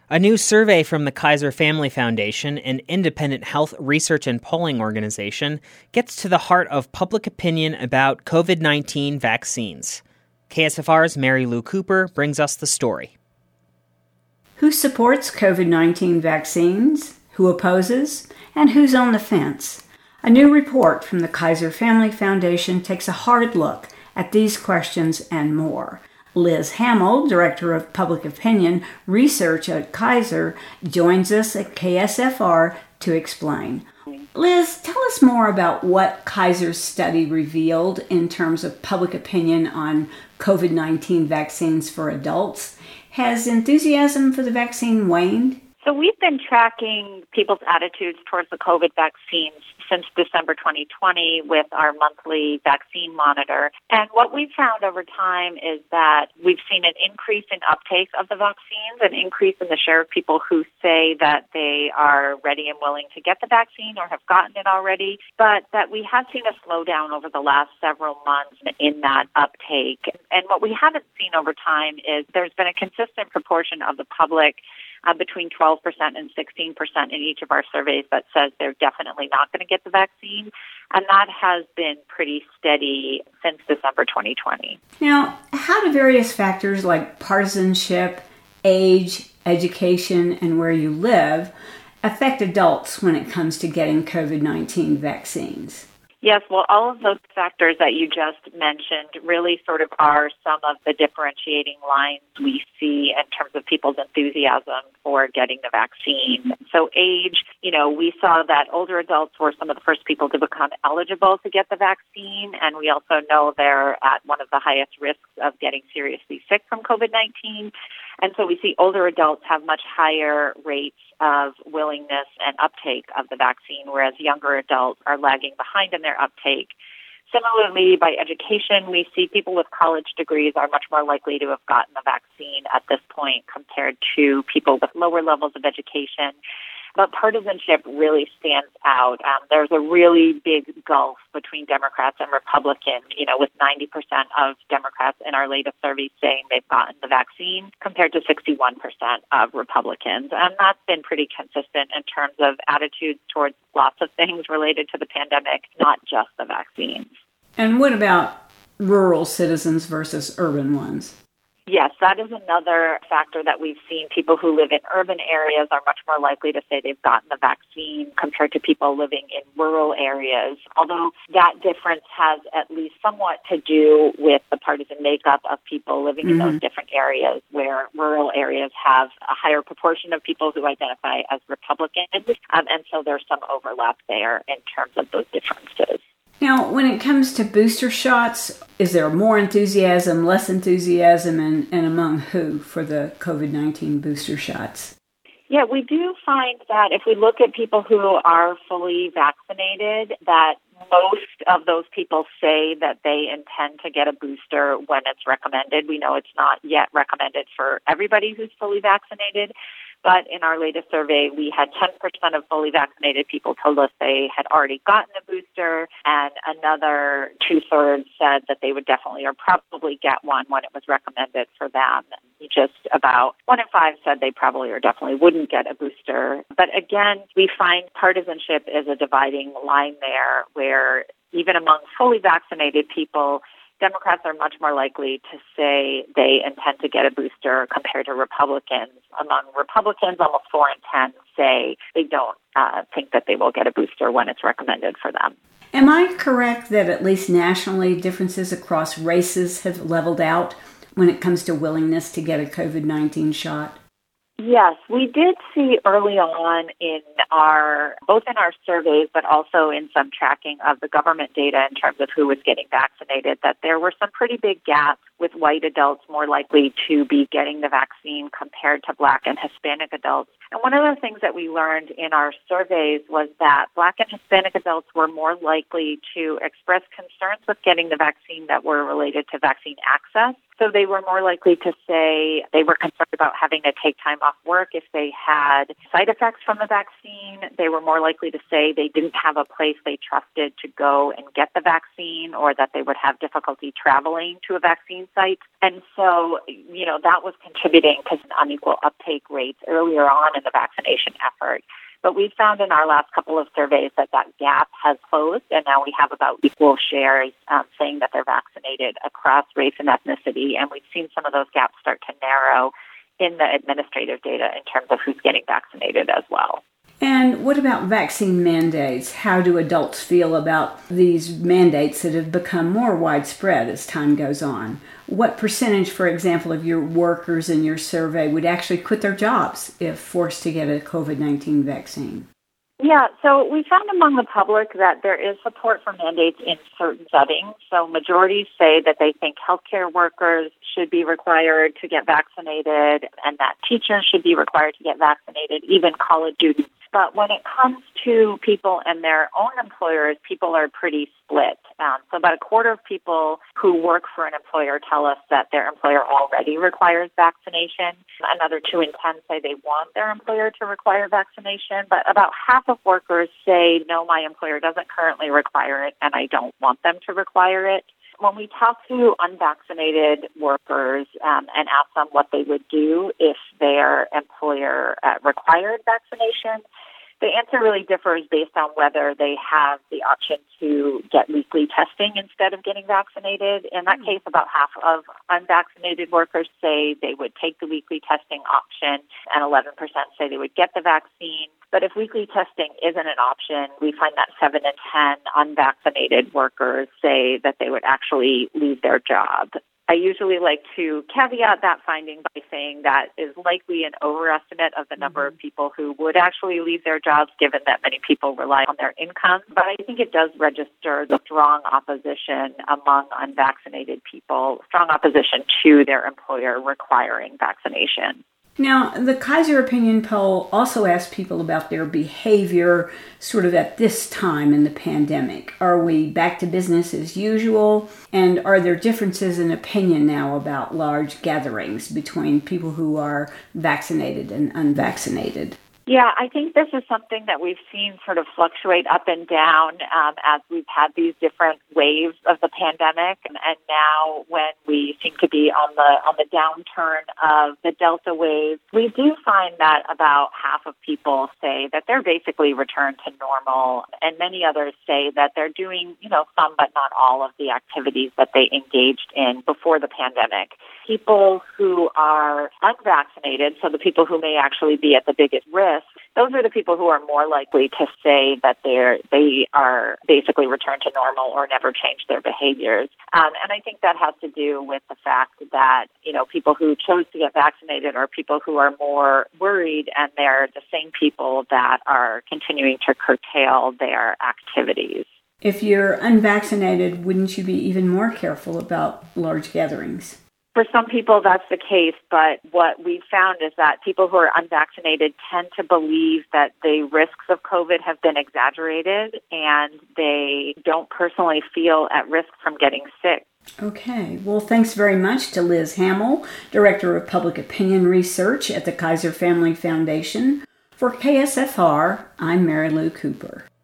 A new survey from the Kaiser Family Foundation, an independent health research and polling organization, gets to the heart of public opinion about COVID-19 vaccines. KSFR's Mary Lou Cooper brings us the story. Who supports COVID-19 vaccines? Who opposes? And who's on the fence? A new report from the Kaiser Family Foundation takes a hard look at these questions and more. Liz Hamill, Director of Public Opinion Research at Kaiser, joins us at KSFR to explain. Liz, tell us more about what Kaiser's study revealed in terms of public opinion on COVID-19 vaccines for adults. Has enthusiasm for the vaccine waned? So we've been tracking people's attitudes towards the COVID vaccines since December 2020 with our monthly vaccine monitor. And what we've found over time is that we've seen an increase in uptake of the vaccines, an increase in the share of people who say that they are ready and willing to get the vaccine or have gotten it already, but that we have seen a slowdown over the last several months in that uptake. And what we haven't seen over time is there's been a consistent proportion of the public between 12% and 16% in each of our surveys that says they're definitely not going to get the vaccine. And that has been pretty steady since December 2020. Now, how do various factors like partisanship, age, education, and where you live affect adults when it comes to getting COVID-19 vaccines? Yes, well, all of those factors that you just mentioned really sort of are some of the differentiating lines we see in terms of people's enthusiasm for getting the vaccine. So age, we saw that older adults were some of the first people to become eligible to get the vaccine, and we also know they're at one of the highest risks of getting seriously sick from COVID-19. And so we see older adults have much higher rates of willingness and uptake of the vaccine, whereas younger adults are lagging behind in their uptake. Similarly, by education, we see people with college degrees are much more likely to have gotten the vaccine at this point compared to people with lower levels of education. But partisanship really stands out. There's a really big gulf between Democrats and Republicans, with 90% of Democrats in our latest survey saying they've gotten the vaccine compared to 61% of Republicans. And that's been pretty consistent in terms of attitudes towards lots of things related to the pandemic, not just the vaccines. And what about rural citizens versus urban ones? Yes, that is another factor that we've seen. People who live in urban areas are much more likely to say they've gotten the vaccine compared to people living in rural areas, although that difference has at least somewhat to do with the partisan makeup of people living in those different areas, where rural areas have a higher proportion of people who identify as Republicans, and so there's some overlap there in terms of those differences. Now, when it comes to booster shots, is there more enthusiasm, less enthusiasm, and among who for the COVID-19 booster shots? Yeah, we do find that if we look at people who are fully vaccinated, that most of those people say that they intend to get a booster when it's recommended. We know it's not yet recommended for everybody who's fully vaccinated. But in our latest survey, we had 10% of fully vaccinated people told us they had already gotten a booster, and another 2/3 said that they would definitely or probably get one when it was recommended for them. Just about 1 in 5 said they probably or definitely wouldn't get a booster. But again, we find partisanship is a dividing line there, where even among fully vaccinated people, Democrats are much more likely to say they intend to get a booster compared to Republicans. Among Republicans, almost 4 in 10 say they don't think that they will get a booster when it's recommended for them. Am I correct that at least nationally differences across races have leveled out when it comes to willingness to get a COVID-19 shot? Yes, we did see early on both in our surveys, but also in some tracking of the government data in terms of who was getting vaccinated, that there were some pretty big gaps with white adults more likely to be getting the vaccine compared to Black and Hispanic adults. And one of the things that we learned in our surveys was that Black and Hispanic adults were more likely to express concerns with getting the vaccine that were related to vaccine access. So they were more likely to say they were concerned about having to take time off work if they had side effects from the vaccine. They were more likely to say they didn't have a place they trusted to go and get the vaccine, or that they would have difficulty traveling to a vaccine site. And so, that was contributing to unequal uptake rates earlier on in the vaccination effort. But we found in our last couple of surveys that gap has closed, and now we have about equal shares saying that they're vaccinated across race and ethnicity, and we've seen some of those gaps start to narrow in the administrative data in terms of who's getting vaccinated as well. And what about vaccine mandates? How do adults feel about these mandates that have become more widespread as time goes on? What percentage, for example, of your workers in your survey would actually quit their jobs if forced to get a COVID-19 vaccine? Yeah, so we found among the public that there is support for mandates in certain settings. So majorities say that they think healthcare workers should be required to get vaccinated and that teachers should be required to get vaccinated, even college students. But when it comes to people and their own employers, people are pretty split. So about a quarter of people who work for an employer tell us that their employer already requires vaccination. Another 2 in 10 say they want their employer to require vaccination. But about half of workers say, no, my employer doesn't currently require it, and I don't want them to require it. When we talk to unvaccinated workers and ask them what they would do if their employer required vaccination, the answer really differs based on whether they have the option to get weekly testing instead of getting vaccinated. In that case, about half of unvaccinated workers say they would take the weekly testing option, and 11% say they would get the vaccine. But if weekly testing isn't an option, we find that 7 in 10 unvaccinated workers say that they would actually leave their job. I usually like to caveat that finding by saying that is likely an overestimate of the number of people who would actually leave their jobs, given that many people rely on their income. But I think it does register the strong opposition among unvaccinated people, strong opposition to their employer requiring vaccination. Now, the Kaiser Opinion Poll also asked people about their behavior sort of at this time in the pandemic. Are we back to business as usual? And are there differences in opinion now about large gatherings between people who are vaccinated and unvaccinated? Yeah, I think this is something that we've seen sort of fluctuate up and down as we've had these different waves of the pandemic, and now when we seem to be on the downturn of the Delta wave, we do find that about half of people say that they're basically returned to normal, and many others say that they're doing, some but not all of the activities that they engaged in before the pandemic. People who are unvaccinated, so the people who may actually be at the biggest risk, those are the people who are more likely to say that they are basically returned to normal or never change their behaviors. And I think that has to do with the fact that, people who chose to get vaccinated are people who are more worried, and they're the same people that are continuing to curtail their activities. If you're unvaccinated, wouldn't you be even more careful about large gatherings? For some people, that's the case, but what we've found is that people who are unvaccinated tend to believe that the risks of COVID have been exaggerated, and they don't personally feel at risk from getting sick. Okay. Well, thanks very much to Liz Hamill, Director of Public Opinion Research at the Kaiser Family Foundation. For KSFR, I'm Mary Lou Cooper.